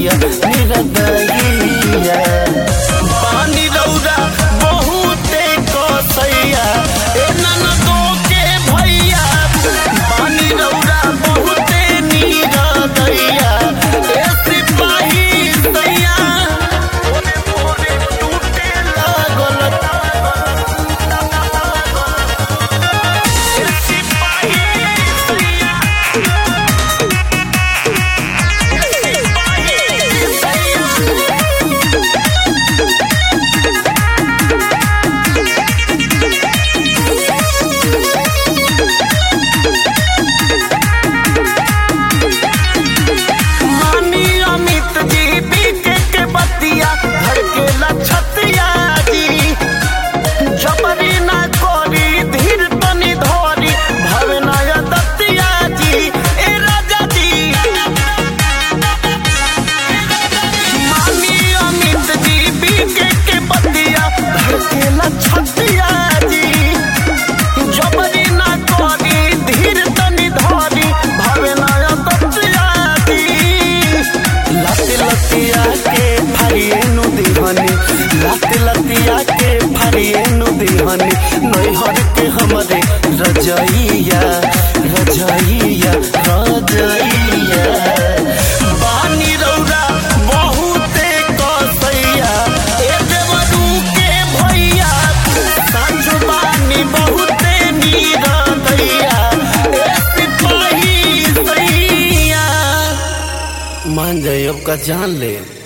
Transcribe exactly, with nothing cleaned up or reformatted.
सैया निरदैया पानी रौरा बहुते कसैया ए ननदो के भैया पानी रौरा बहुते निरदैया ए सिपाही सैया ओने मोरे टूटे लागल लतिया के भरिए नु दीवानी नैहर के हमरे रजैया रजैया रजैया बानी रौरा बहुते कसैया ए देवरू के भैया साँझ बानी बहुते निरदैया ए सिपाही सैया मान जाइए अब का जान ले।